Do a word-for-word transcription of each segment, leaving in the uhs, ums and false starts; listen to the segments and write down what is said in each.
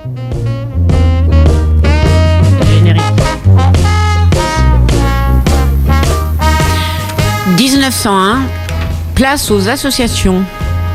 Générique. dix-neuf cent un, place aux associations.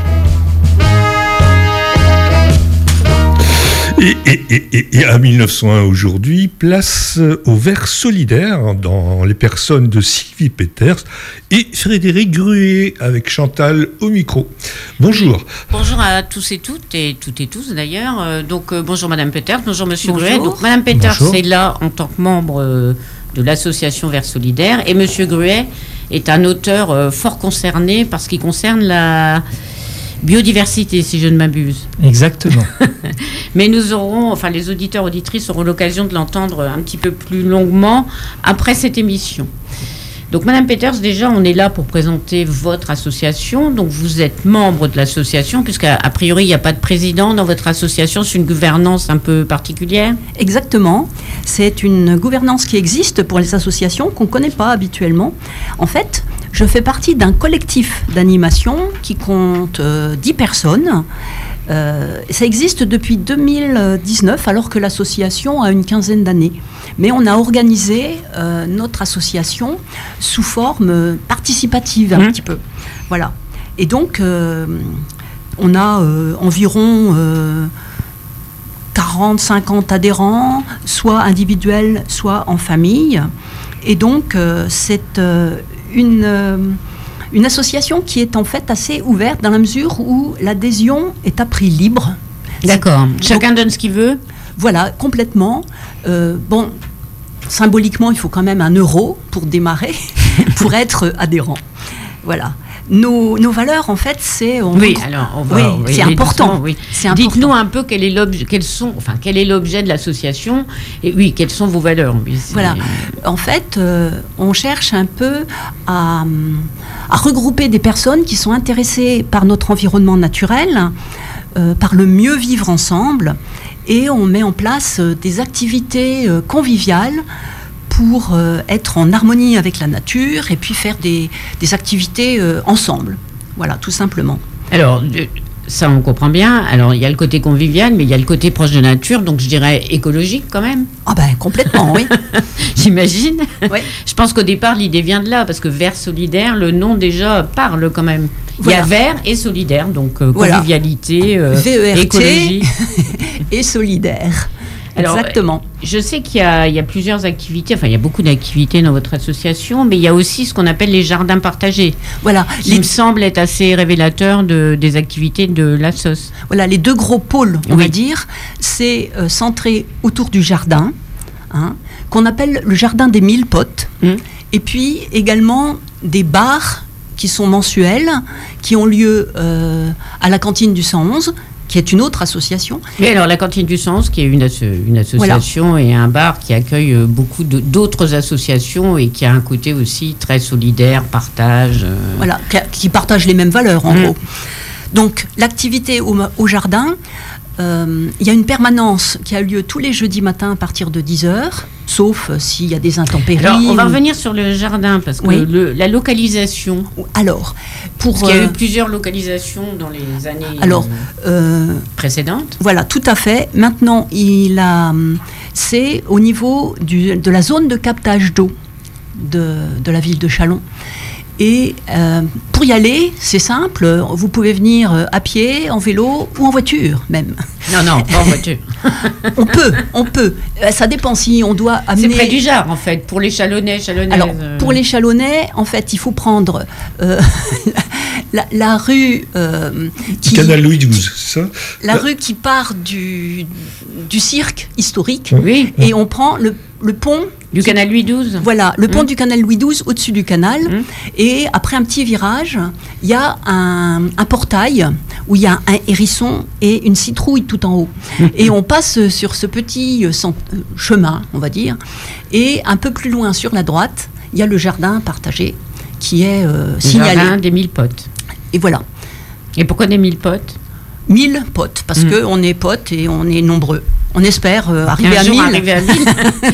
Et, et, et, et à mille neuf cent un aujourd'hui, place au Vert solidaire dans les personnes de Sylvie Peters et Frédéric Gruet avec Chantal au micro. Bonjour. Bonjour à tous et toutes, et toutes et tous d'ailleurs. Euh, donc euh, bonjour Madame Peters, bonjour Monsieur Bonjour. Gruet. Donc Madame Peters Bonjour. est là en tant que membre euh, de l'association Vert solidaire et Monsieur Gruet est un auteur euh, fort concerné par ce qui concerne la biodiversité, si je ne m'abuse. Exactement. Mais nous aurons, enfin les auditeurs, auditrices auront l'occasion de l'entendre un petit peu plus longuement après cette émission. Donc Madame Peters, déjà on est là pour présenter votre association. Donc vous êtes membre de l'association, puisqu'à a priori il n'y a pas de président dans votre association, c'est une gouvernance un peu particulière. Exactement. C'est une gouvernance qui existe pour les associations qu'on ne connaît pas habituellement. En fait, je fais partie d'un collectif d'animation qui compte euh, dix personnes. Euh, ça existe depuis deux mille dix-neuf, alors que l'association a une quinzaine d'années. Mais on a organisé euh, notre association sous forme participative, un mmh. petit peu. Voilà. Et donc, euh, on a euh, environ euh, quarante, cinquante adhérents, soit individuels, soit en famille. Et donc, euh, c'est euh, une... Euh, Une association qui est en fait assez ouverte dans la mesure où l'adhésion est à prix libre. D'accord. Chacun donne ce qu'il veut. Voilà, complètement. Euh, bon, symboliquement, il faut quand même un euro pour démarrer, pour être adhérent. Voilà. Nos, nos valeurs, en fait, c'est... On oui, rencontre... alors, on va... Oui, oui, c'est important. Oui. C'est important. Dites-nous un peu quel est l'objet, quels sont, enfin, quel est l'objet de l'association et oui, quelles sont vos valeurs. Oui, voilà. En fait, euh, on cherche un peu à, à regrouper des personnes qui sont intéressées par notre environnement naturel, euh, par le mieux vivre ensemble, et on met en place euh, des activités euh, conviviales pour euh, être en harmonie avec la nature et puis faire des, des activités euh, ensemble. Voilà, tout simplement. Alors, ça on comprend bien. Alors, il y a le côté convivial, mais il y a le côté proche de la nature, donc je dirais écologique quand même. Ah ben, complètement, oui. J'imagine. Oui. Je pense qu'au départ, l'idée vient de là, parce que Vert solidaire, le nom déjà parle quand même. Voilà. Il y a vert et solidaire, donc euh, voilà. convivialité, euh, V E R T écologie. et solidaire. Alors, exactement. Je sais qu'il y a, il y a plusieurs activités, enfin il y a beaucoup d'activités dans votre association, mais il y a aussi ce qu'on appelle les jardins partagés. Voilà. Qui les... me semble être assez révélateur de, des activités de l'assos. Voilà, les deux gros pôles, on oui. va dire, c'est euh, centré autour du jardin, hein, qu'on appelle le jardin des mille potes, mmh. et puis également des bars qui sont mensuels, qui ont lieu euh, à la cantine du cent onze, qui est une autre association. Mais alors la cantine du Sens, qui est une, asso- une association voilà. et un bar qui accueille beaucoup de, d'autres associations et qui a un côté aussi très solidaire, partage. Euh... Voilà, qui partage les mêmes valeurs en mmh. gros. Donc l'activité au, au jardin, il euh, y a une permanence qui a lieu tous les jeudis matins à partir de dix heures, sauf euh, s'il y a des intempéries. Alors, on va ou... revenir sur le jardin, parce que oui. le, la localisation... Alors, pour... Parce qu'il y a euh... eu plusieurs localisations dans les années Alors, euh... précédentes. Voilà, tout à fait. Maintenant, il a, c'est au niveau du, de la zone de captage d'eau de, de la ville de Châlons. Et euh, pour y aller, c'est simple, vous pouvez venir à pied, en vélo ou en voiture même. Non, non, pas en voiture. on peut, on peut. Ça dépend si on doit amener... C'est près du Jard, en fait, pour les Chalonnais, Chalonnaises. Alors, pour les Chalonnais, en fait, il faut prendre euh, la, la rue... Euh, qui, Canal Louis douze, c'est ça ? La rue qui part du, du cirque historique. Oui. Et on prend le, le pont... Du qui, canal Louis douze. Voilà, le pont mmh. du canal Louis douze au-dessus du canal. Mmh. Et après un petit virage, il y a un, un portail où il y a un hérisson et une citrouille tout en haut. Mmh. Et on passe sur ce petit chemin, on va dire. Et un peu plus loin sur la droite, il y a le jardin partagé qui est euh, le signalé. Le jardin des mille potes. Et voilà. Et pourquoi des mille potes ? Mille potes, parce mmh. qu'on est potes et on est nombreux. On espère euh, arriver, un à jour mille. arriver à mille.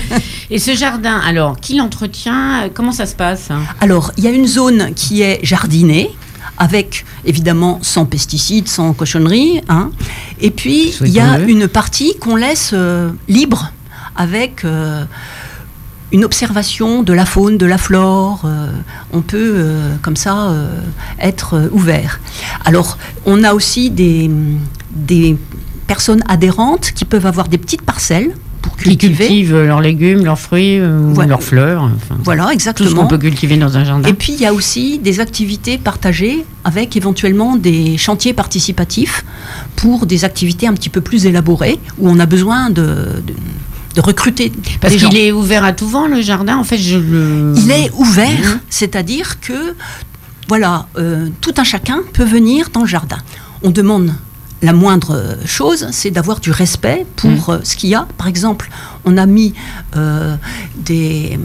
Et ce jardin, alors, qui l'entretient ? Comment ça se passe ? Alors, il y a une zone qui est jardinée, avec évidemment sans pesticides, sans cochonneries. Hein. Et puis il y a une partie qu'on laisse euh, libre avec euh, une observation de la faune, de la flore. Euh, on peut euh, comme ça euh, être euh, ouvert. Alors on a aussi des, des personnes adhérentes qui peuvent avoir des petites parcelles pour cultiver. Qui cultivent leurs légumes, leurs fruits, euh, voilà. leurs fleurs. Enfin, voilà, exactement. Tout ce qu'on peut cultiver dans un jardin. Et puis, il y a aussi des activités partagées avec éventuellement des chantiers participatifs pour des activités un petit peu plus élaborées où on a besoin de... de de recruter parce qu'il gens. Est ouvert à tout vent le jardin en fait je le... il est ouvert mmh. c'est-à-dire que voilà euh, tout un chacun peut venir dans le jardin. On demande la moindre chose, c'est d'avoir du respect pour mmh. euh, ce qu'il y a. Par exemple, on a mis euh, des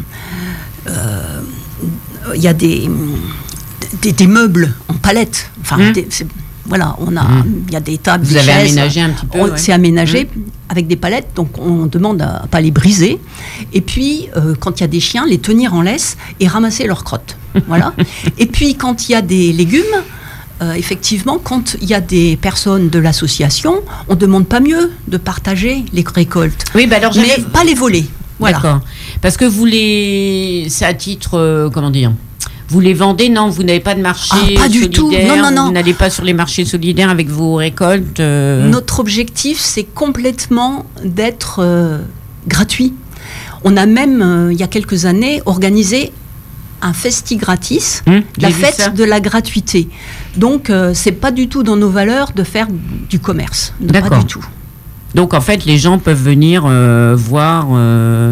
il euh, y a des, des des meubles en palette, enfin mmh. des, voilà, on a, il mmh. y a des tables, vous des avez chaises, aménagé un petit peu. On, ouais. C'est aménagé mmh. avec des palettes, donc on demande à ne pas les briser. Et puis, euh, quand il y a des chiens, les tenir en laisse et ramasser leurs crottes. Voilà. Et puis, quand il y a des légumes, euh, effectivement, quand il y a des personnes de l'association, on ne demande pas mieux de partager les récoltes. Oui, bah alors mais pas les voler. Voilà. D'accord. Parce que vous les, c'est à titre, euh, comment dire? Vous les vendez? Non, vous n'avez pas de marché ah, pas du tout. Non, non, non. Vous n'allez pas sur les marchés solidaires avec vos récoltes euh... Notre objectif, c'est complètement d'être euh, gratuit. On a même, euh, il y a quelques années, organisé un festi gratis, mmh, la fête de la gratuité. Donc, euh, c'est pas du tout dans nos valeurs de faire du commerce. D'accord. Pas du tout. Donc, en fait, les gens peuvent venir euh, voir... Euh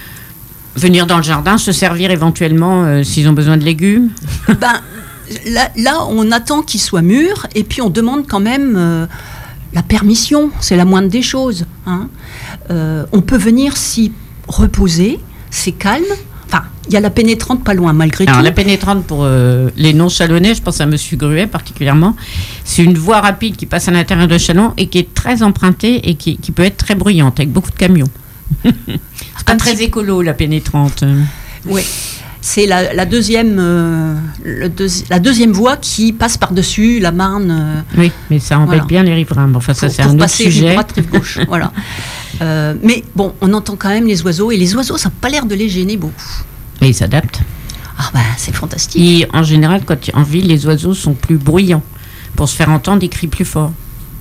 venir dans le jardin, se servir éventuellement euh, s'ils ont besoin de légumes. Ben, là, là, on attend qu'ils soient mûrs et puis on demande quand même euh, la permission. C'est la moindre des choses. Hein. Euh, on peut venir s'y reposer, c'est calme. Enfin, il y a la pénétrante pas loin, malgré Alors, tout. La pénétrante, pour euh, les non-chalonnais, je pense à M. Gruet particulièrement, c'est une voie rapide qui passe à l'intérieur de Châlons et qui est très empruntée et qui, qui peut être très bruyante, avec beaucoup de camions. C'est pas très écolo, la pénétrante. Oui, c'est la, la, deuxième, euh, le deuxi- la deuxième voie qui passe par-dessus la Marne. Euh, oui, mais ça embête voilà. bien les riverains. Enfin, ça, pour, c'est pour un autre passer sujet. Rive droite, rive gauche. Voilà. Euh, mais bon, on entend quand même les oiseaux, et les oiseaux, ça n'a pas l'air de les gêner beaucoup. Et ils s'adaptent. Ah ben, c'est fantastique. Et en général, quand en ville, les oiseaux sont plus bruyants. Pour se faire entendre, ils crient plus fort.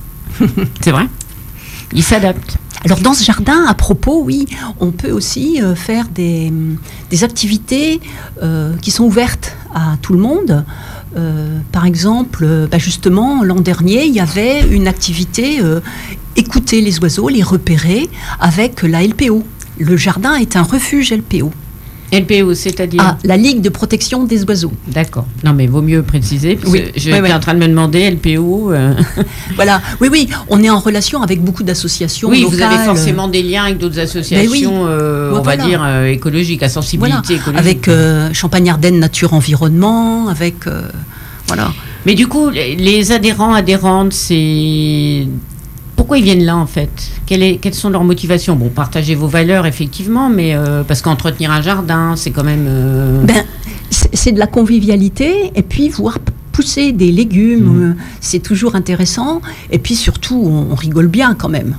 C'est vrai. Ils s'adaptent. Alors dans ce jardin, à propos, oui, on peut aussi euh, faire des, des activités euh, qui sont ouvertes à tout le monde. Euh, par exemple, euh, bah justement, l'an dernier, il y avait une activité euh, écouter les oiseaux, les repérer avec la L P O. Le jardin est un refuge L P O. L P O, c'est-à-dire ah, la Ligue de protection des oiseaux. D'accord. Non, mais vaut mieux préciser, parce oui, que je oui, suis oui. en train de me demander, L P O... Euh... Voilà, oui, oui, on est en relation avec beaucoup d'associations oui, locales. Oui, vous avez forcément des liens avec d'autres associations, oui. euh, bon, on voilà. va dire, euh, écologiques, à sensibilité voilà. écologique. Avec euh, Champagne-Ardenne Nature Environnement, avec... Euh, voilà. Mais du coup, les adhérents, adhérentes, c'est... Pourquoi ils viennent là, en fait ? Quelle est, Quelles sont leurs motivations ? Bon, partagez vos valeurs, effectivement, mais euh, parce qu'entretenir un jardin, c'est quand même... Euh... Ben, c'est, c'est de la convivialité, et puis voir pousser des légumes, mmh. euh, c'est toujours intéressant, et puis surtout, on, on rigole bien, quand même.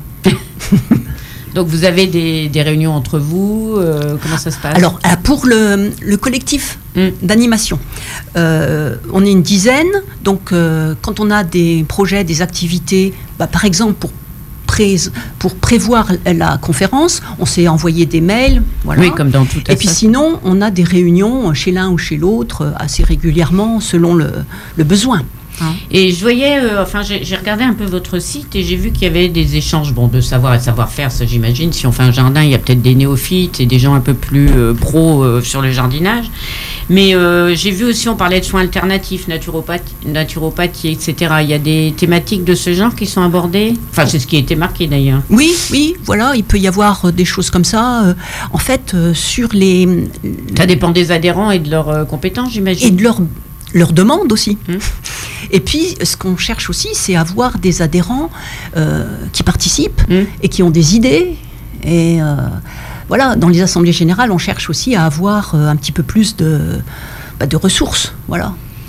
Donc, vous avez des, des réunions entre vous, euh, comment ça se passe ? Alors, pour le, le collectif mmh. d'animation, euh, on est une dizaine, donc euh, quand on a des projets, des activités, bah, par exemple, pour, pré- pour prévoir la conférence, on s'est envoyé des mails, voilà. Oui, comme dans tout Et puis sinon, on a des réunions chez l'un ou chez l'autre, assez régulièrement, selon le, le besoin. Hein. Et je voyais, euh, enfin j'ai, j'ai regardé un peu votre site et j'ai vu qu'il y avait des échanges, bon, de savoir et de savoir-faire, ça j'imagine. Si on fait un jardin, il y a peut-être des néophytes et des gens un peu plus euh, pros euh, sur le jardinage. Mais euh, j'ai vu aussi, on parlait de soins alternatifs, naturopathie, naturopathie, et cetera. Il y a des thématiques de ce genre qui sont abordées. Enfin, c'est ce qui a été marqué d'ailleurs. Oui, oui, voilà, il peut y avoir des choses comme ça. Euh, en fait, euh, sur les... Ça dépend des adhérents et de leurs euh, compétences, j'imagine. Et de leurs leur demandes aussi. Mmh. Et puis, ce qu'on cherche aussi, c'est avoir des adhérents euh, qui participent mmh. et qui ont des idées. Et euh, voilà, dans les assemblées générales, on cherche aussi à avoir euh, un petit peu plus de, bah, de ressources. Voilà.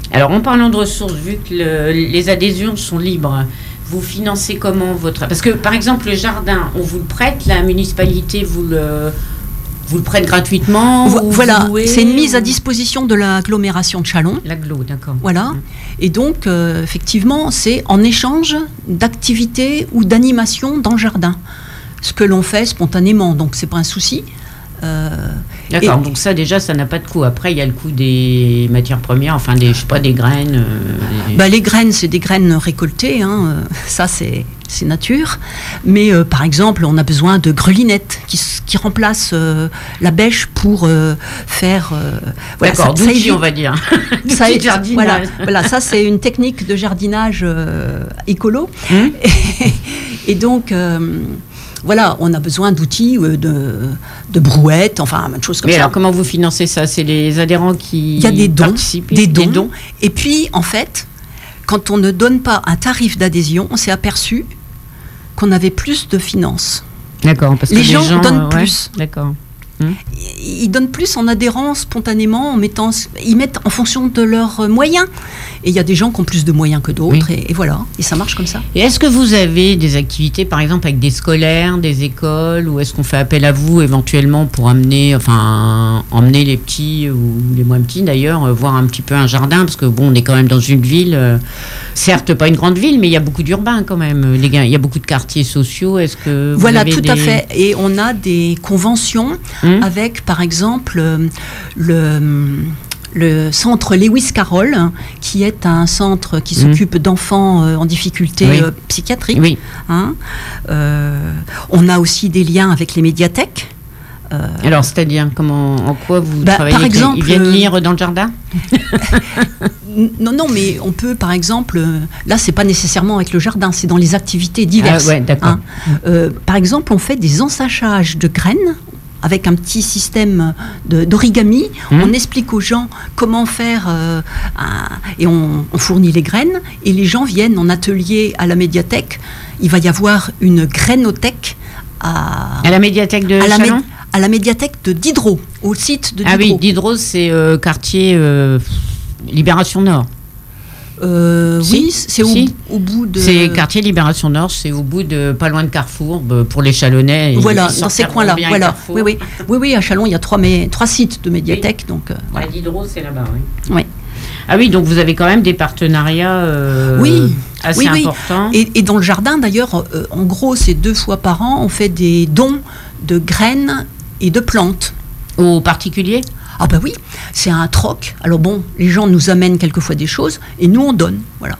Alors, en parlant de ressources, vu que le, les adhésions sont libres, vous financez comment votre... Parce que, par exemple, le jardin, on vous le prête, la municipalité vous le, vous le prête gratuitement Vo- Voilà, louez, c'est une mise ou... à disposition de l'agglomération de Châlons. L'agglo, d'accord. Voilà, Mmh. et donc, euh, effectivement, c'est en échange d'activités ou d'animations dans le jardin. Ce que l'on fait spontanément, donc c'est pas un souci. Euh, D'accord, et, donc ça déjà ça n'a pas de coût. Après il y a le coût des matières premières, enfin des, je sais pas, des graines. Euh, des... Bah, les graines, c'est des graines récoltées, hein, euh, ça c'est, c'est nature. Mais euh, par exemple, on a besoin de grelinettes qui, qui remplacent euh, la bêche pour euh, faire. Euh, voilà, D'accord, ça, d'outils ça on va dire. Ça voilà, voilà, ça c'est une technique de jardinage euh, écolo. Mmh. Et, et donc. Euh, Voilà, on a besoin d'outils, euh, de, de brouettes, enfin, de choses comme Mais ça. Alors, comment vous financez ça? C'est les adhérents qui Il y a des dons, participent des dons. Des dons. Et puis, en fait, quand on ne donne pas un tarif d'adhésion, on s'est aperçu qu'on avait plus de finances. D'accord, parce que les, les gens, gens donnent euh, plus. Ouais, d'accord. Hum. Ils donnent plus en adhérant spontanément, en mettant, ils mettent en fonction de leurs moyens. Et il y a des gens qui ont plus de moyens que d'autres, oui. et, et voilà, et ça marche comme ça. Et est-ce que vous avez des activités, par exemple, avec des scolaires, des écoles, ou est-ce qu'on fait appel à vous éventuellement pour amener, enfin, emmener les petits ou les moins petits d'ailleurs, voir un petit peu un jardin, parce que bon, on est quand même dans une ville, euh, certes pas une grande ville, mais il y a beaucoup d'urbains quand même. Les gars, il y a beaucoup de quartiers sociaux. Est-ce que vous voilà, avez tout des... à fait. Et on a des conventions hum. avec, par exemple, le le centre Lewis Carroll, qui est un centre qui s'occupe mmh. d'enfants euh, en difficulté oui. euh, psychiatrique. Oui. Hein euh, on a aussi des liens avec les médiathèques. Euh, Alors, c'est-à-dire, comment, en quoi vous bah, travaillez? Par exemple, ils viennent lire dans le jardin? Non, non, mais on peut, par exemple, là, c'est pas nécessairement avec le jardin, c'est dans les activités diverses. Ah, ouais, d'accord. Hein. Euh, par exemple, on fait des ensachages de graines avec un petit système de, d'origami. Mmh. On explique aux gens comment faire euh, un, et on, on fournit les graines et les gens viennent en atelier à la médiathèque. Il va y avoir une grainothèque à, à la médiathèque de Châlons mé- à la médiathèque de Diderot, au site de Diderot. Ah oui, Diderot, c'est euh, quartier euh, Libération Nord. Euh, si, oui, c'est si. au, au bout de... C'est quartier Libération Nord, c'est au bout de... pas loin de Carrefour, pour les Chalonnais. Voilà, dans ces coins-là. Voilà. Oui, oui. oui, oui, à Châlons, il y a trois, mé... trois sites de médiathèques. Oui. Donc, euh, voilà. À Diderot, c'est là-bas, oui. Oui. Ah oui, donc vous avez quand même des partenariats euh, oui. assez oui, oui. importants. Et, et dans le jardin, d'ailleurs, euh, en gros, c'est deux fois par an, on fait des dons de graines et de plantes. Aux particuliers ? Ah ben oui, c'est un troc. Alors bon, les gens nous amènent quelquefois des choses et nous on donne, voilà.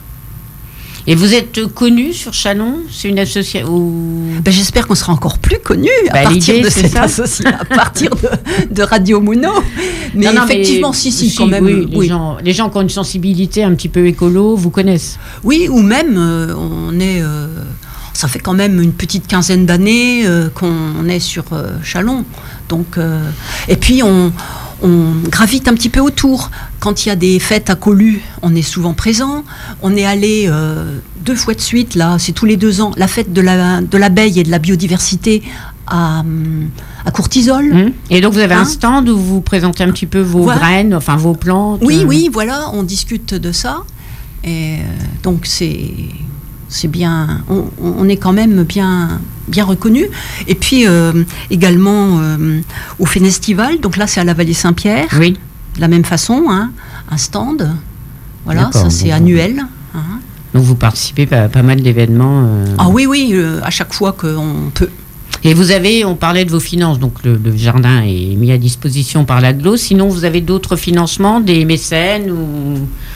Et vous êtes connu sur Châlons? C'est une association ou... ben, j'espère qu'on sera encore plus connu à bah, partir de cette association, à partir de, de Radio Mouno. Mais non, non, effectivement, mais, si, si, si, quand même. Oui, les, oui. Gens, les gens qui ont une sensibilité un petit peu écolo vous connaissent. Oui, ou même euh, on est. Euh, ça fait quand même une petite quinzaine d'années euh, qu'on est sur euh, Châlons. Donc, euh, et puis on. On gravite un petit peu autour. Quand il y a des fêtes à Colu, on est souvent présent. On est allé euh, deux fois de suite, là, c'est tous les deux ans, la fête de, la, de l'abeille et de la biodiversité à, à Courtisol. Mmh. Et donc vous avez hein un stand où vous présentez un petit peu vos voilà. graines, enfin vos plantes. Oui, oui, voilà, on discute de ça. Et euh, donc c'est... C'est bien, on, on est quand même bien, bien reconnu. Et puis euh, également euh, au Festival, donc là c'est à la Vallée Saint-Pierre, oui. de la même façon, hein, un stand, voilà, D'accord, ça c'est bon, annuel. Hein. Donc vous participez à pas mal d'événements. Euh... Ah oui, oui, euh, à chaque fois qu'on peut. Et vous avez, on parlait de vos finances, donc le, le jardin est mis à disposition par l'Agglo. Sinon, vous avez d'autres financements, des mécènes ou...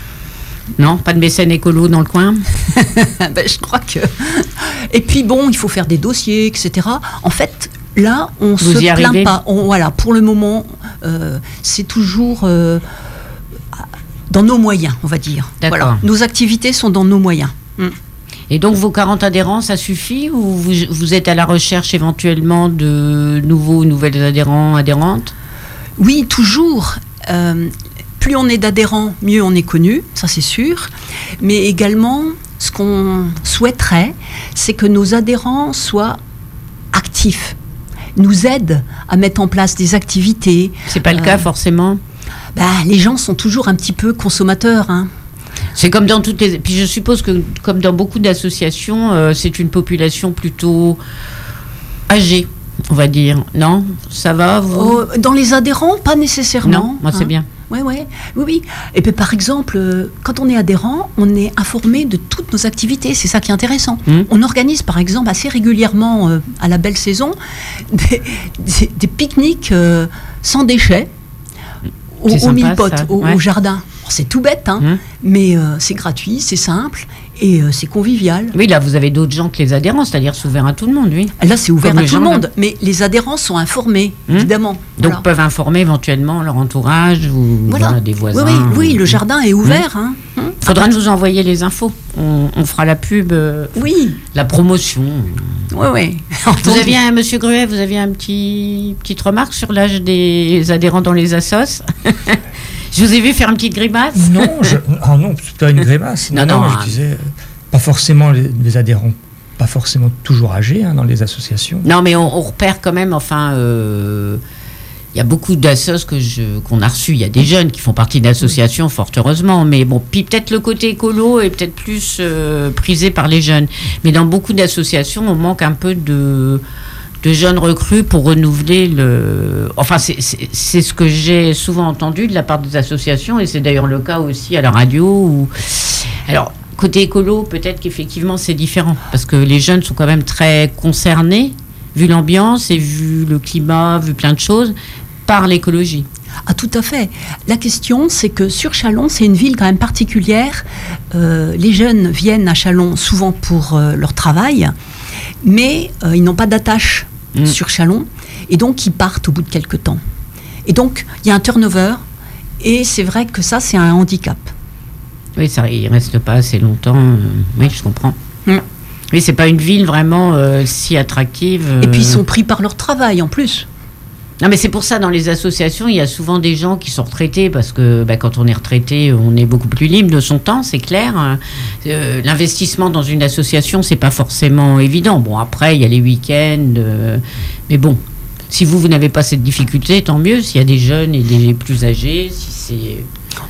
Non, pas de mécène écolo dans le coin. ben, je crois que... Et puis bon, il faut faire des dossiers, et cetera. En fait, là, on ne se plaint arrivez pas. On, voilà, pour le moment, euh, c'est toujours euh, dans nos moyens, on va dire. Voilà. Nos activités sont dans nos moyens. Mm. Et donc, vos quarante adhérents, ça suffit? Ou vous, vous êtes à la recherche éventuellement de nouveaux, nouvelles adhérents, adhérentes? Oui, toujours. Euh, Plus on est d'adhérents, mieux on est connu, ça c'est sûr. Mais également, ce qu'on souhaiterait, c'est que nos adhérents soient actifs, nous aident à mettre en place des activités. C'est pas le euh, cas forcément. Bah, les gens sont toujours un petit peu consommateurs, hein. C'est comme dans toutes les... Puis je suppose que, comme dans beaucoup d'associations, euh, c'est une population plutôt âgée, on va dire. Non? Ça va, vous? Oh, dans les adhérents, pas nécessairement. Non, moi, c'est hein. bien. Ouais, ouais. Oui, oui. Et puis, par exemple, euh, quand on est adhérent, on est informé de toutes nos activités. C'est ça qui est intéressant. Mmh. On organise, par exemple, assez régulièrement, euh, à la belle saison, des, des, des pique-niques euh, sans déchets au, C'est au sympa, mille-potes, ça. au, Ouais. au jardin. Alors, c'est tout bête, hein, Mmh. mais euh, c'est gratuit, c'est simple et euh, c'est convivial. Oui, là, vous avez d'autres gens que les adhérents, c'est-à-dire c'est ouvert à tout le monde, oui. Là, c'est ouvert Comme à les tout le jardins. monde, mais les adhérents sont informés, Mmh. évidemment. Donc, Voilà. peuvent informer éventuellement leur entourage ou Voilà. voilà, des voisins. Oui, oui, oui, le Mmh. jardin est ouvert. Hein. Hum. Faudra nous envoyer les infos. On, on fera la pub, euh, Oui, la promotion. oui, oui. Vous aviez un, Monsieur Gruet, vous aviez un petit petite remarque sur l'âge des adhérents dans les assos. Je vous ai vu faire une petite grimace. Non, je, ah non, c'est pas une grimace. Non, Non, non, je hein. disais, euh, pas forcément les, les adhérents, pas forcément toujours âgés hein, dans les associations. Non, mais on, on repère quand même, enfin, euh, il y a beaucoup d'assos que je, qu'on a reçus. Il y a des jeunes qui font partie d'associations, fort heureusement. Mais bon, puis peut-être le côté écolo est peut-être plus euh, prisé par les jeunes. Mais dans beaucoup d'associations, on manque un peu de, de jeunes recrues pour renouveler le... Enfin, c'est, c'est, c'est ce que j'ai souvent entendu de la part des associations. Et c'est d'ailleurs le cas aussi à la radio. Où... Alors, côté écolo, peut-être qu'effectivement, c'est différent. Parce que les jeunes sont quand même très concernés, vu l'ambiance et vu le climat, vu plein de choses, par l'écologie. Ah, tout à fait. La question, c'est que sur Châlons, c'est une ville quand même particulière. Euh, les jeunes viennent à Châlons souvent pour euh, leur travail, mais euh, ils n'ont pas d'attache Mmh. sur Châlons, et donc ils partent au bout de quelques temps. Et donc, il y a un turnover, et c'est vrai que ça, c'est un handicap. Oui, ça, il reste pas assez longtemps. euh, oui, je comprends. Mm. Oui, c'est pas une ville vraiment euh, si attractive. euh. Et puis, ils sont pris par leur travail, en plus. Non, mais c'est pour ça, dans les associations, il y a souvent des gens qui sont retraités, parce que bah, quand on est retraité, on est beaucoup plus libre de son temps, c'est clair. Euh, l'investissement dans une association, c'est pas forcément évident. Bon, après, il y a les week-ends, euh, mais bon, si vous, vous n'avez pas cette difficulté, tant mieux. S'il y a des jeunes et des plus âgés, si c'est...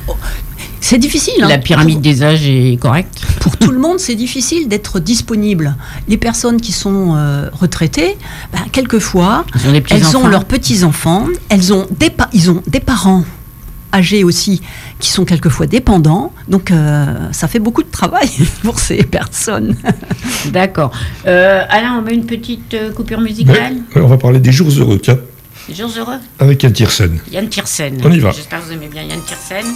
C'est difficile. Hein. La pyramide Pour- des âges est correcte. Pour tout le monde, c'est difficile d'être disponible. Les personnes qui sont euh, retraitées, ben, quelquefois, Ils ont des petits elles enfants. ont leurs petits-enfants, elles ont des pa- ils ont des parents âgés aussi qui sont quelquefois dépendants. Donc, euh, ça fait beaucoup de travail pour ces personnes. D'accord. Euh, Alain, on met une petite euh, coupure musicale. Ouais, on va parler des jours heureux, tiens, Les jours heureux. avec Yann Tiersen. Yann Tiersen. On y va. J'espère que vous aimez bien Yann Tiersen.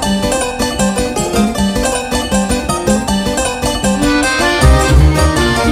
Thank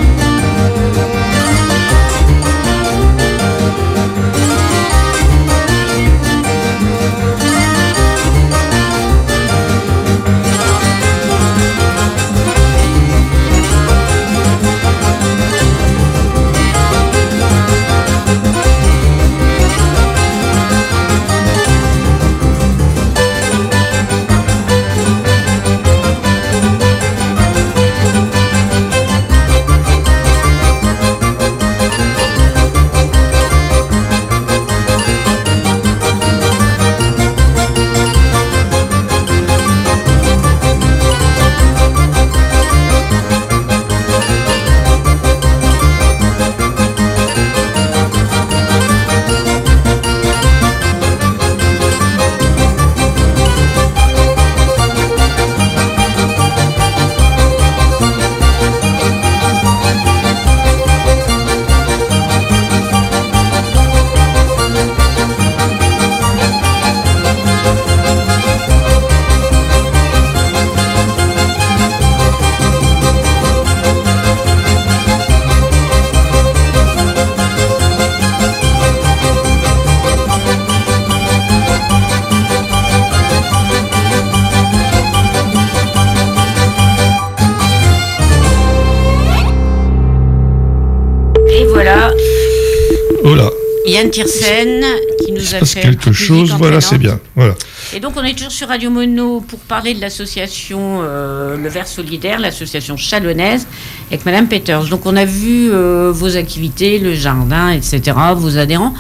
Yann Tiersen qui nous a fait quelque chose, voilà, c'est bien. Voilà. Et donc on est toujours sur Radio Mono pour parler de l'association euh, Le Verre Solidaire, l'association chalonnaise, avec Madame Peters. Donc on a vu euh, vos activités, le jardin, et cetera, vos adhérents.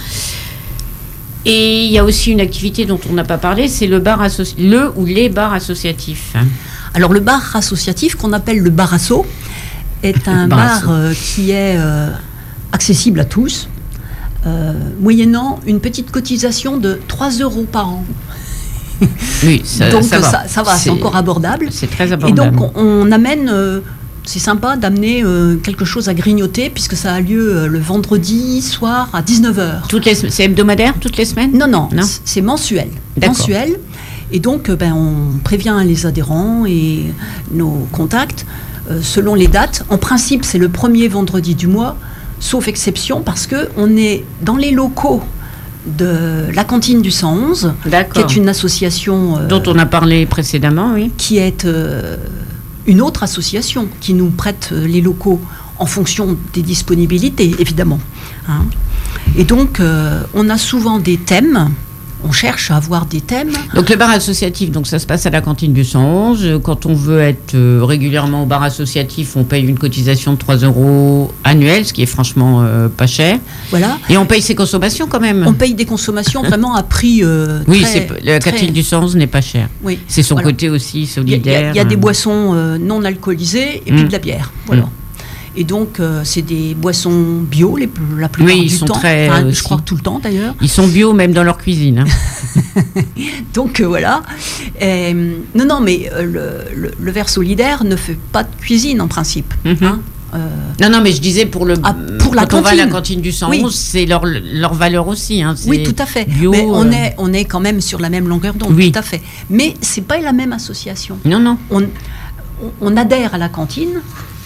Et il y a aussi une activité dont on n'a pas parlé, c'est le bar associ- le ou les bars associatifs. Alors le bar associatif qu'on appelle le bar asso est un Bar bar asso. euh, qui est euh, accessible à tous, euh, moyennant une petite cotisation de trois euros par an. Oui, ça, donc ça va, ça, ça va, c'est, c'est encore abordable. C'est très Et abordable. donc on, on amène, euh, c'est sympa d'amener euh, quelque chose à grignoter puisque ça a lieu euh, le vendredi soir à dix-neuf heures. Toutes les, c'est hebdomadaire toutes les semaines? Non, non, Non c'est mensuel. D'accord. Mensuel. Et donc, ben, on prévient les adhérents et nos contacts euh, selon les dates. En principe, c'est le premier vendredi du mois, sauf exception, parce qu'on est dans les locaux de la cantine du cent onze, D'accord. qui est une association euh, Dont on a parlé précédemment, oui. qui est euh, une autre association qui nous prête euh, les locaux en fonction des disponibilités, évidemment. Hein. Et donc, euh, on a souvent des thèmes. On cherche à avoir des thèmes. Donc le bar associatif, donc ça se passe à la cantine du cent onze. Quand on veut être euh, régulièrement au bar associatif, on paye une cotisation de trois euros annuelle, ce qui est franchement euh, pas cher. Voilà. Et on paye ses consommations quand même. On paye des consommations vraiment à prix euh, Oui, très, c'est, la très- cantine du cent onze n'est pas chère. Oui. C'est son Voilà. côté aussi Il y a, solidaire. il y a- il y a des hein. boissons euh, non alcoolisées et puis Mm. de la bière. Voilà. Mm. Et donc, euh, c'est des boissons bio les, la plupart Oui, ils du sont temps. très, Enfin, euh, je crois aussi. que tout le temps d'ailleurs. Ils sont bio même dans leur cuisine. Hein. Donc euh, voilà. Et, non, non, mais euh, le, le, le verre solidaire ne fait pas de cuisine en principe. Mhm. Hein. Euh, Non, non, mais je disais pour le Ah, pour la quand on va à la cantine. cantine du cent onze, Oui. c'est leur, leur valeur aussi. Hein. C'est oui, tout à fait. bio, mais on, euh, est, on est quand même sur la même longueur d'onde, Oui. tout à fait. Mais c'est pas la même association. Non, non. On, on- on adhère à la cantine.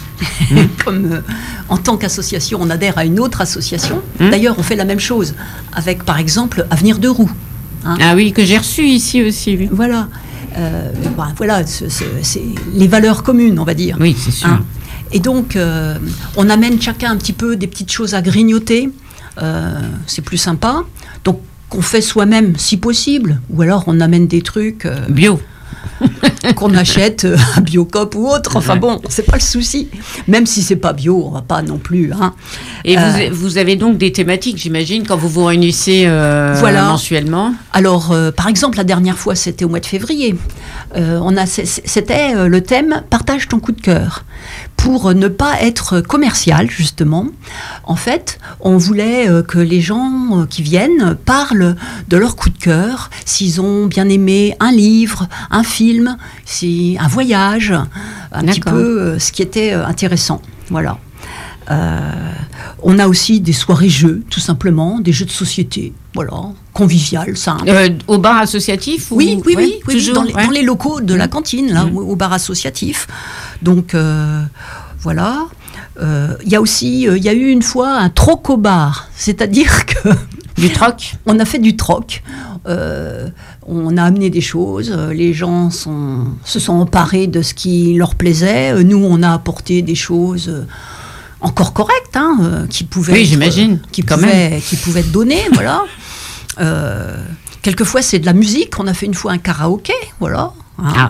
Comme euh, en tant qu'association, on adhère à une autre association. Mmh. D'ailleurs, on fait la même chose avec, par exemple, Avenir de Roux. Hein. Ah oui, que j'ai reçu ici aussi. Oui, Voilà, Euh, ben, voilà, c'est, c'est- c'est les valeurs communes, on va dire. oui c'est sûr. Hein. Et donc, euh, on amène chacun un petit peu des petites choses à grignoter. Euh, c'est plus sympa. Donc, qu'on fait soi-même, si possible. Ou alors, on amène des trucs. euh, Bio. qu'on achète euh, à Biocop ou autre. Enfin Ouais. bon, c'est pas le souci. Même si c'est pas bio, on va pas non plus. Hein. Et Euh, vous, vous avez donc des thématiques, j'imagine, quand vous vous réunissez euh, Voilà. mensuellement. Alors, euh, par exemple, la dernière fois, c'était au mois de février. Euh, on a, c'est- c'était euh, le thème « Partage ton coup de cœur ». Pour ne pas être commercial, justement, en fait, on voulait euh, que les gens euh, qui viennent parlent de leur coup de cœur, s'ils ont bien aimé un livre, un film, si, un voyage, un petit D'accord. peu euh, ce qui était euh, intéressant. Voilà. Euh, on a aussi des soirées jeux, tout simplement, des jeux de société, voilà, convivial, simple. Euh, au bar associatif ou... Oui, oui, Ouais, oui, oui, oui, toujours, dans, les, ouais. dans les locaux de la Mmh. cantine, là, Mmh. au, au bar associatif. Donc, euh, voilà. Euh, Il y a aussi, euh, il y a eu une fois un troc au bar, c'est-à-dire que Du troc. on a fait du troc. Euh, on a amené des choses, euh, les gens sont, se sont emparés de ce qui leur plaisait. Euh, Nous, on a apporté des choses euh, encore correctes, hein, euh, qui pouvaient Oui, être, j'imagine, euh, qui quand pouvaient, qui pouvaient être données, voilà. Euh, quelquefois, c'est de la musique. On a fait une fois un karaoké, voilà. hein. Ah.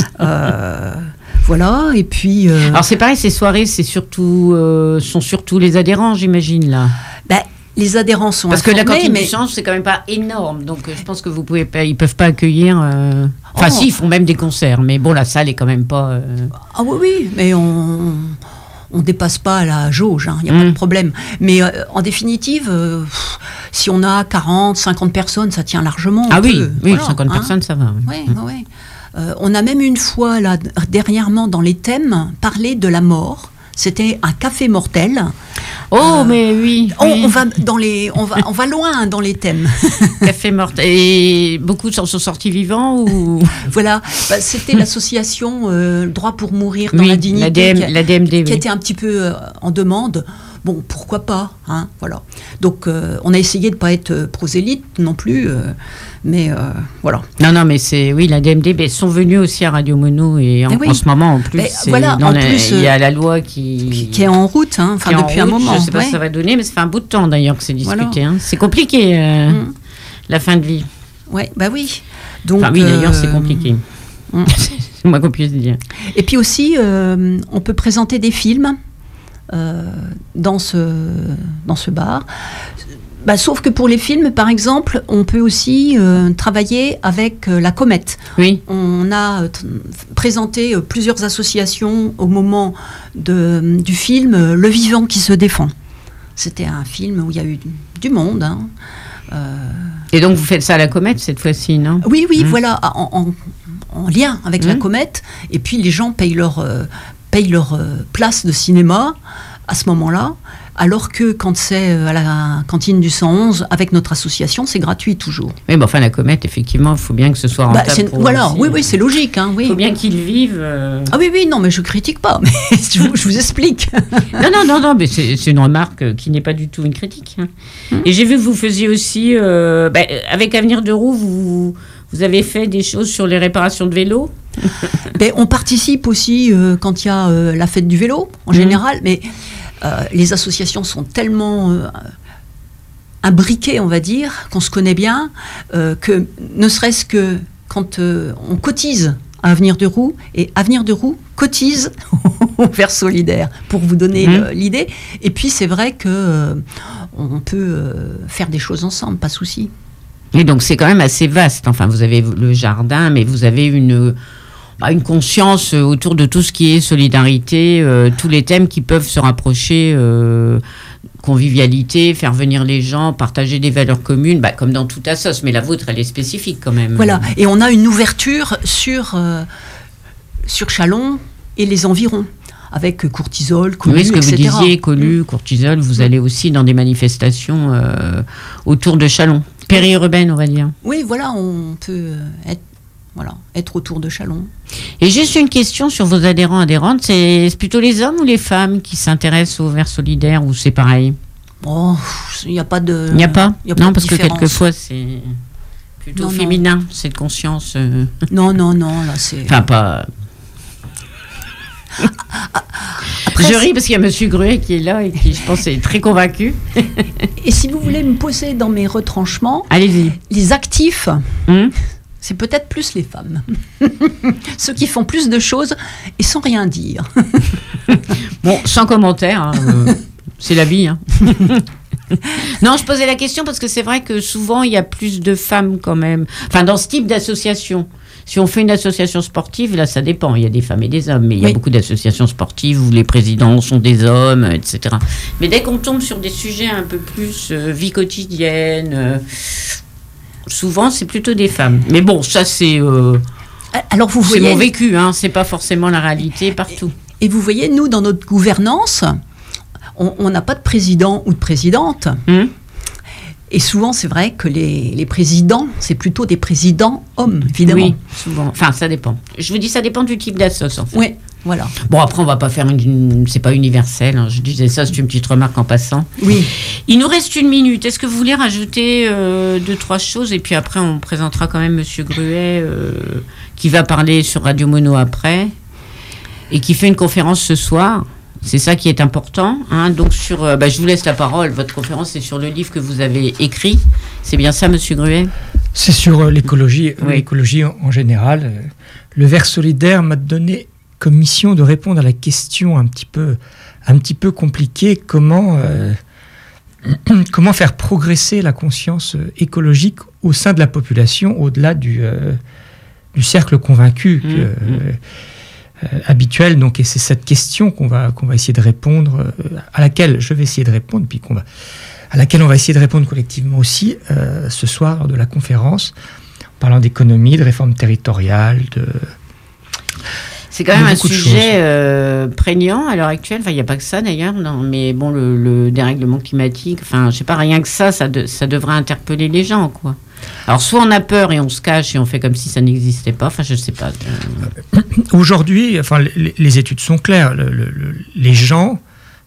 Euh, voilà, et puis... euh, Alors c'est pareil, ces soirées, c'est surtout, euh, sont surtout les adhérents, j'imagine, là. ben, les adhérents sont Parce que la informés, cantine mais... du Change, c'est quand même pas énorme. Donc euh, je pense que vous pouvez pas, ils peuvent pas accueillir... euh, Enfin Oh. si, ils font même des concerts. Mais bon, la salle est quand même pas... euh, Ah oui, oui, mais on on dépasse pas la jauge, il n'y a Mm. pas de problème. Mais euh, en définitive, euh, pff, si on a quarante, cinquante personnes, ça tient largement. Ah on oui, peut, oui, voilà, cinquante hein. personnes, ça va. oui. Ouais, ouais, ouais. Euh, on a même une fois, là, dernièrement, dans les thèmes, parlé de la mort. C'était un café mortel. Oh, Euh, mais oui. On, oui. on va dans les, on va, on va loin dans les thèmes. Café mortel. Et beaucoup sont sont sortis vivants ou... Voilà, Bah, c'était l'association euh, Droit pour mourir dans Oui, la dignité, l'A D M, qui, a- l'A D M D, qui oui. était un petit peu euh, en demande. bon, pourquoi pas, hein, voilà. Donc, euh, on a essayé de ne pas être prosélyte non plus, euh, mais euh, voilà. Non, non, mais c'est, oui, la D M D, ben, sont venus aussi à Radio Mono, et en, Eh oui. en ce moment, en plus, Ben, c'est voilà, dans en la- plus, il y a la loi qui... Qui, qui est en route, hein, enfin, qui est en depuis un route. moment. Je ne sais pas ouais. ce que ça va donner, mais ça fait un bout de temps, d'ailleurs, que c'est discuté. Voilà. Hein. C'est compliqué, euh, Mm. la fin de vie. Ouais, bah oui. Donc, Enfin, oui, d'ailleurs, euh, c'est compliqué. Mm. C'est moi qu'on puisse dire. Et puis aussi, euh, on peut présenter des films euh, dans, ce, dans ce bar. Bah, sauf que pour les films, par exemple, on peut aussi euh, travailler avec euh, la Comète. Oui. On a euh, t- présenté euh, plusieurs associations au moment de, du film euh, Le Vivant qui se défend. C'était un film où il y a eu du monde. Hein. Euh, Et donc, vous faites ça à la Comète, cette fois-ci, non? oui, oui, Mmh. voilà, en, en- en lien avec la Mmh. Comète. Et puis les gens payent leur, euh, payent leur euh, place de cinéma à ce moment-là, alors que quand c'est euh, à la cantine du cent onze, avec notre association, c'est gratuit toujours. Oui, mais enfin, la Comète, effectivement, il faut bien que ce soit Bah, rentable. c'est- pour eux voilà, aussi. oui, oui, c'est logique. Hein, oui. Il faut bien qu'ils vivent. euh. Ah oui, oui, non, mais je critique pas, mais je, vous, je vous explique. Non, non, non, non, mais c'est c'est une remarque euh, qui n'est pas du tout une critique. hein. Mmh. Et j'ai vu que vous faisiez aussi, euh, bah, avec Avenir de Roue, vous, vous avez fait des choses sur les réparations de vélos. Ben, on participe aussi euh, quand il y a euh, la fête du vélo, en Mhm. général, mais euh, les associations sont tellement euh, imbriquées, on va dire, qu'on se connaît bien, euh, que ne serait-ce que quand euh, on cotise à Avenir de Roue, et Avenir de Roue cotise au Vert Solidaire, pour vous donner Mhm. euh, l'idée. Et puis c'est vrai que euh, on peut euh, faire des choses ensemble, pas de souci. Et donc, c'est quand même assez vaste. Enfin, vous avez le jardin, mais vous avez une, bah, une conscience autour de tout ce qui est solidarité, euh, tous les thèmes qui peuvent se rapprocher, euh, convivialité, faire venir les gens, partager des valeurs communes, bah, comme dans toute assoce. Mais la vôtre, elle est spécifique quand même. Voilà, et on a une ouverture sur, euh, sur Châlons et les environs, avec Courtisol, Colu, Oui, ce que et vous cetera. disiez, Colu, Courtisol, vous allez aussi dans des manifestations euh, autour de Châlons. Périurbaine, on va dire. Oui, voilà, on peut euh, être, voilà, être autour de Châlons. Et juste une question sur vos adhérents, adhérentes, c'est c'est plutôt les hommes ou les femmes qui s'intéressent au Vert Solidaire, ou c'est pareil? Oh, il n'y a pas de... Il n'y a pas, il y a pas Non, de parce que différence. quelquefois, c'est plutôt Non, non. féminin, cette conscience. euh, Non, non, non, là c'est... Enfin, pas... Après, je c'est- ris parce qu'il y a Monsieur Gruet qui est là et qui, je pense, est très convaincu. Et si vous voulez me poser dans mes retranchements, Allez-y. les actifs, Hum c'est peut-être plus les femmes. Ceux qui font plus de choses et sans rien dire. Bon, sans commentaire, hein, euh, c'est la vie. hein. Non, je posais la question parce que c'est vrai que souvent, il y a plus de femmes quand même. Enfin, dans ce type d'association. Si on fait une association sportive, là, ça dépend. Il y a des femmes et des hommes, mais il y a Oui. beaucoup d'associations sportives où les présidents sont des hommes, et cetera. Mais dès qu'on tombe sur des sujets un peu plus euh, vie quotidienne, euh, souvent, c'est plutôt des femmes. Mais bon, ça, c'est euh, Alors vous c'est voyez... mon vécu, hein, c'est pas forcément la réalité partout. Et vous voyez, nous, dans notre gouvernance, on on n'a pas de président ou de présidente. Hum Et souvent, c'est vrai que les, les présidents, c'est plutôt des présidents hommes, évidemment. Oui, souvent. Enfin, ça dépend. Je vous dis, ça dépend du type d'assos, en fait. Oui, voilà. Bon, après, on va pas faire une... une- c'est pas universel. hein. Je disais ça, c'est une petite remarque en passant. Oui. Il nous reste une minute. Est-ce que vous voulez rajouter euh, deux, trois choses? Et puis après, on présentera quand même Monsieur Gruet, euh, qui va parler sur Radio Mono après, et qui fait une conférence ce soir. C'est ça qui est important. Hein. Donc, sur, euh, bah, je vous laisse la parole. Votre conférence, c'est sur le livre que vous avez écrit. C'est bien ça, Monsieur Gruet? C'est sur euh, l'écologie, euh, Oui. l'écologie en, en général. Euh, Le Vert Solidaire m'a donné comme mission de répondre à la question un petit peu, un petit peu compliquée, comment, euh, comment faire progresser la conscience euh, écologique au sein de la population, au-delà du, euh, du cercle convaincu que, Mmh, euh, euh, habituel. Donc, et c'est cette question qu'on va, qu'on va essayer de répondre, euh, à laquelle je vais essayer de répondre, puis qu'on va, à laquelle on va essayer de répondre collectivement aussi euh, ce soir lors de la conférence, en parlant d'économie, de réforme territoriale, de... C'est quand même un beaucoup de choses. sujet euh, prégnant à l'heure actuelle. Enfin, il n'y a pas que ça d'ailleurs. Non, mais bon, le, le dérèglement climatique, enfin, je sais pas, rien que ça, ça, de- ça devrait interpeller les gens, quoi. Alors, soit on a peur et on se cache et on fait comme si ça n'existait pas. Enfin, je sais pas. Euh, Aujourd'hui, enfin, les, les études sont claires. Le- le- le- les gens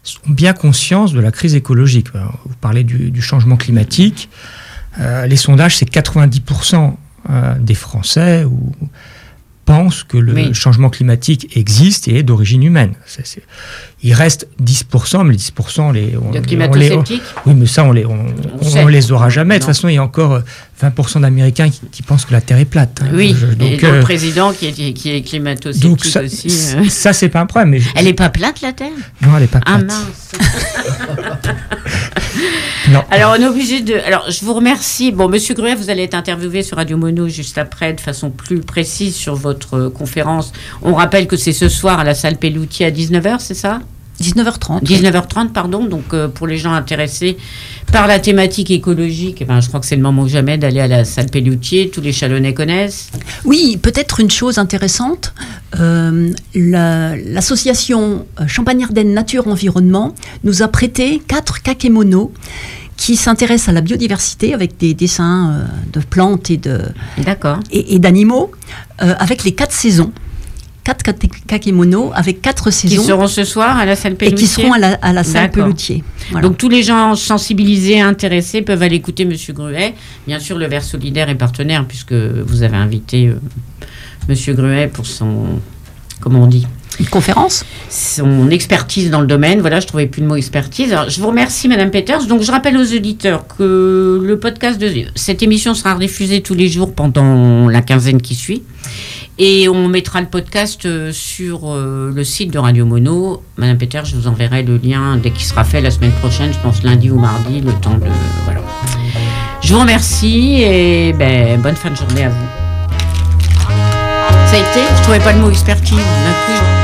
ont bien conscience de la crise écologique. Vous parlez du, du changement climatique. Euh, les sondages, c'est quatre-vingt-dix pour cent euh, des Français ou, pensent que le oui. changement climatique existe et est d'origine humaine. C'est, c'est... Il reste dix pour cent, mais les dix pour cent, les, on, de climato-sceptiques. Oui, mais ça, on les, on, on, on les aura jamais. Non. De toute façon, il y a encore vingt pour cent d'Américains qui, qui pensent que la Terre est plate. Hein. Oui, Je, donc, et euh, le président qui est, qui est climato-sceptique donc ça, aussi. Euh... Ça, c'est pas un problème. Mais je... Elle n'est pas plate, la Terre ? Non, elle n'est pas plate. Ah mince. Non. Alors, on est obligé de... Alors, je vous remercie. Bon, Monsieur Gruet, vous allez être interviewé sur Radio Mono juste après, de façon plus précise sur votre conférence. On rappelle que c'est ce soir à la salle Pelloutier à dix-neuf heures, c'est ça ? dix-neuf heures trente. dix-neuf heures trente, pardon. Donc, euh, pour les gens intéressés par la thématique écologique, eh ben, je crois que c'est le moment ou jamais d'aller à la salle Pelloutier. Tous les Chalonnais connaissent. Oui, peut-être une chose intéressante. Euh, la, l'association Champagne-Ardenne Nature Environnement nous a prêté quatre kakémonos qui s'intéressent à la biodiversité avec des dessins euh, de plantes et, de, D'accord. et, et d'animaux, euh, avec les quatre saisons. Quatre kakémonos avec quatre saisons. Qui seront ce soir à la salle Pelloutier. Et qui seront à la, à la salle Pelloutier. Voilà. Donc tous les gens sensibilisés, intéressés peuvent aller écouter Monsieur Gruet. Bien sûr, le Vert Solidaire est partenaire puisque vous avez invité euh, Monsieur Gruet pour son, comment on dit, une conférence. Son expertise dans le domaine. Voilà, je trouvais plus le mot expertise. Alors, je vous remercie, Madame Peters. Donc, je rappelle aux auditeurs que le podcast de cette émission sera diffusé tous les jours pendant la quinzaine qui suit. Et on mettra le podcast sur euh, le site de Radio Mono. Madame Peters, je vous enverrai le lien dès qu'il sera fait la semaine prochaine, je pense lundi ou mardi, le temps de... Voilà. Je vous remercie et ben, bonne fin de journée à vous. Ça a été, je ne trouvais pas le mot expertise, d'un coup.